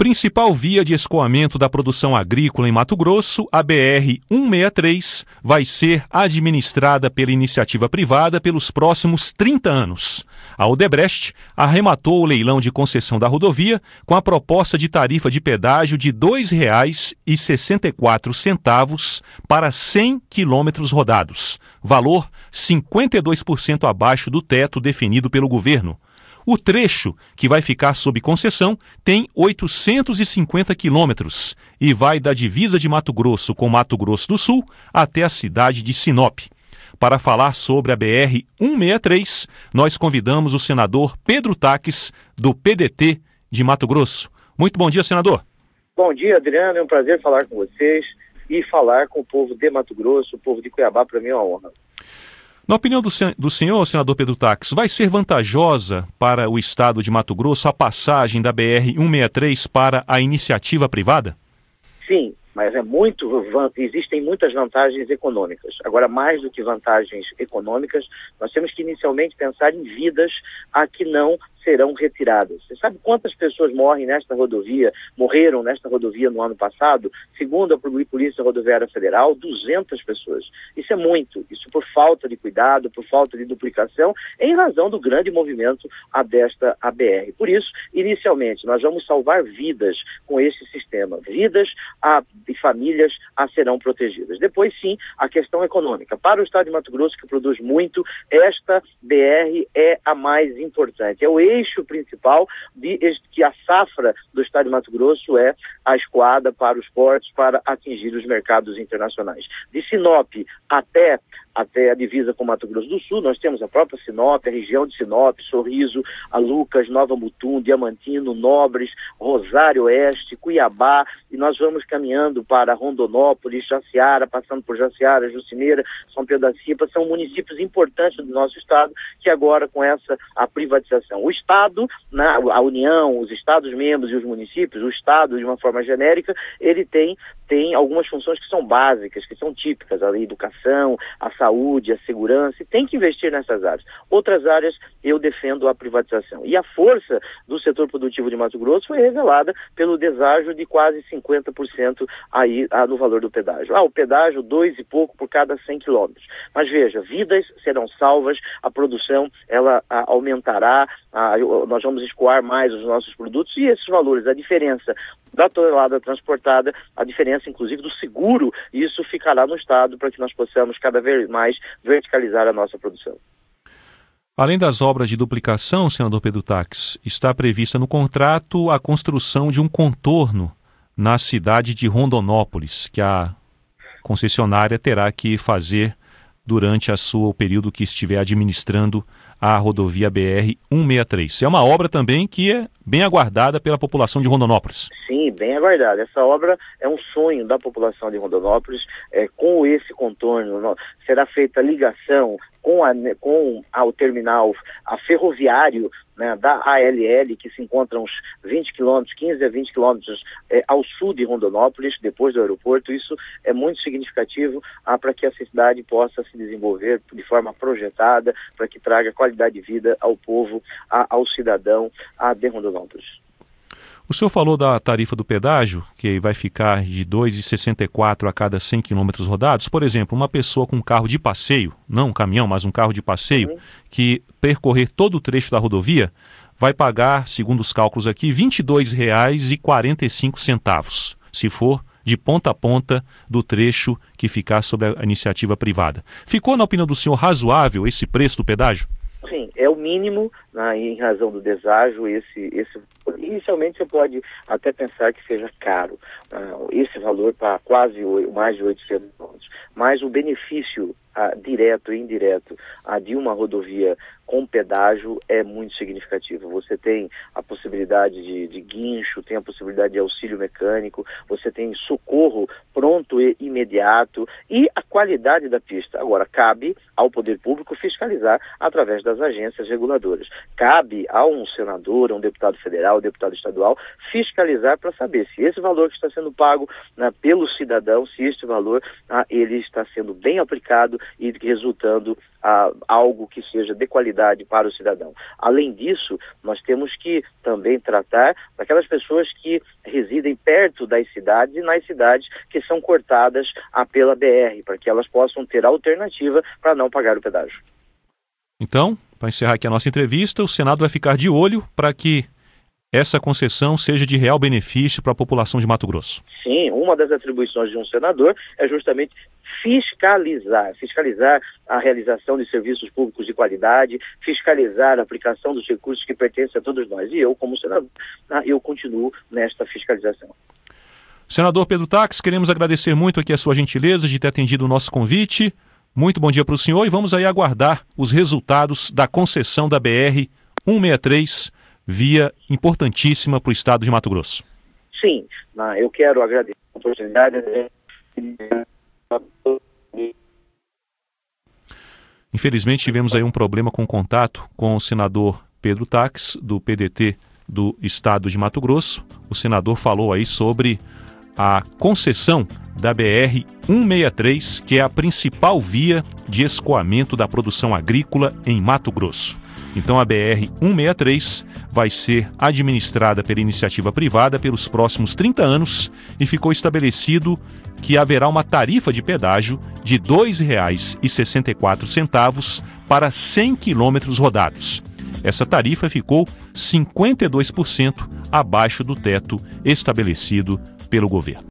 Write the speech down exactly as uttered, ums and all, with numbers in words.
principal via de escoamento da produção agrícola em Mato Grosso, a B R cento e sessenta e três, vai ser administrada pela iniciativa privada pelos próximos trinta anos. A Odebrecht arrematou o leilão de concessão da rodovia com a proposta de tarifa de pedágio de dois reais e sessenta e quatro centavos para cem quilômetros rodados, valor cinquenta e dois por cento abaixo do teto definido pelo governo. O trecho, que vai ficar sob concessão, tem oitocentos e cinquenta quilômetros e vai da divisa de Mato Grosso com Mato Grosso do Sul até a cidade de Sinop. Para falar sobre a B R cento e sessenta e três, nós convidamos o senador Pedro Taques, do P D T de Mato Grosso. Muito bom dia, senador. Bom dia, Adriano. É um prazer falar com vocês e falar com o povo de Mato Grosso, o povo de Cuiabá, para mim é uma honra. Na opinião do, sen- do senhor, senador Pedro Taques, vai ser vantajosa para o estado de Mato Grosso a passagem da B R cento e sessenta e três para a iniciativa privada? Sim, mas é muito, existem muitas vantagens econômicas. Agora, mais do que vantagens econômicas, nós temos que inicialmente pensar em vidas a que não serão retiradas. Você sabe quantas pessoas morrem nesta rodovia, morreram nesta rodovia no ano passado? Segundo a Polícia Rodoviária Federal, duzentas pessoas. Isso é muito. Isso por falta de cuidado, por falta de duplicação, em razão do grande movimento a desta A B R. Por isso, inicialmente, nós vamos salvar vidas com este sistema. Vidas a, e famílias a serão protegidas. Depois, sim, a questão econômica. Para o estado de Mato Grosso, que produz muito, esta B R é a mais importante. É o eixo principal de que a safra do estado de Mato Grosso é a escoada para os portos para atingir os mercados internacionais. De Sinop até, até a divisa com Mato Grosso do Sul, nós temos a própria Sinop, a região de Sinop, Sorriso, a Lucas, Nova Mutum, Diamantino, Nobres, Rosário Oeste, Cuiabá, e nós vamos caminhando para Rondonópolis, Jaciara, passando por Jaciara, Jucineira, São Pedro da Cipa, são municípios importantes do nosso estado que agora com essa a privatização. O Estado, né, a União, os Estados-membros e os municípios, o Estado, de uma forma genérica, ele tem, tem algumas funções que são básicas, que são típicas, a educação, a saúde, a segurança, e tem que investir nessas áreas. Outras áreas, eu defendo a privatização. E a força do setor produtivo de Mato Grosso foi revelada pelo deságio de quase cinquenta por cento aí, ah, no valor do pedágio. Ah, o pedágio, dois e pouco por cada cem quilômetros. Mas veja, vidas serão salvas, a produção, ela a, aumentará, a, nós vamos escoar mais os nossos produtos e esses valores, a diferença da tonelada transportada, a diferença inclusive do seguro, isso ficará no estado para que nós possamos cada vez mais verticalizar a nossa produção. Além das obras de duplicação, senador Pedro Taques, está prevista no contrato a construção de um contorno na cidade de Rondonópolis, que a concessionária terá que fazer durante a sua, o período que estiver administrando a rodovia B R cento e sessenta e três. É uma obra também que é bem aguardada pela população de Rondonópolis. Sim, bem aguardada. Essa obra é um sonho da população de Rondonópolis. É, com esse contorno, será feita a ligação com, a, com ao terminal a ferroviário, né, da A L L, que se encontra uns vinte quilômetros, quinze a vinte quilômetros é, ao sul de Rondonópolis, depois do aeroporto. Isso é muito significativo ah, para que essa cidade possa se desenvolver de forma projetada, para que traga qualidade de vida ao povo, a, ao cidadão a, de Rondonópolis. O senhor falou da tarifa do pedágio, que vai ficar de dois reais e sessenta e quatro centavos a cada cem quilômetros rodados. Por exemplo, uma pessoa com um carro de passeio, não um caminhão, mas um carro de passeio, uhum. que percorrer todo o trecho da rodovia, vai pagar, segundo os cálculos aqui, vinte e dois reais e quarenta e cinco centavos, se for de ponta a ponta do trecho que ficar sob a iniciativa privada. Ficou, na opinião do senhor, razoável esse preço do pedágio? Sim, é o mínimo, né, em razão do deságio, esse, esse, inicialmente você pode até pensar que seja caro, uh, esse valor para quase mais de oitocentos quilômetros, mas o benefício uh, direto e indireto uh, de uma rodovia com pedágio é muito significativo. Você tem a possibilidade de, de guincho, tem a possibilidade de auxílio mecânico, você tem socorro pronto e imediato e a qualidade da pista. Agora, cabe ao poder público fiscalizar através das agências reguladoras. Cabe a um senador, a um deputado federal, a um deputado estadual, fiscalizar para saber se esse valor que está sendo pago, né, pelo cidadão, se este valor ah, ele está sendo bem aplicado e resultando ah, algo que seja de qualidade para o cidadão. Além disso, nós temos que também tratar daquelas pessoas que residem perto das cidades e nas cidades que são cortadas ah, pela B R, para que elas possam ter alternativa para não pagar o pedágio. Então, para encerrar aqui a nossa entrevista, o Senado vai ficar de olho para que essa concessão seja de real benefício para a população de Mato Grosso. Sim, uma das atribuições de um senador é justamente fiscalizar, fiscalizar a realização de serviços públicos de qualidade, fiscalizar a aplicação dos recursos que pertencem a todos nós. E eu, como senador, eu continuo nesta fiscalização. Senador Pedro Taques, queremos agradecer muito aqui a sua gentileza de ter atendido o nosso convite. Muito bom dia para o senhor e vamos aí aguardar os resultados da concessão da B R cento e sessenta e três, via importantíssima para o estado de Mato Grosso. Sim, eu quero agradecer a oportunidade. Infelizmente tivemos aí um problema com contato com o senador Pedro Taques, do P D T do estado de Mato Grosso. O senador falou aí sobre a concessão da B R cento e sessenta e três, que é a principal via de escoamento da produção agrícola em Mato Grosso. Então a B R cento e sessenta e três vai ser administrada pela iniciativa privada pelos próximos trinta anos e ficou estabelecido que haverá uma tarifa de pedágio de dois reais e sessenta e quatro centavos para cem quilômetros rodados. Essa tarifa ficou cinquenta e dois por cento abaixo do teto estabelecido pelo governo.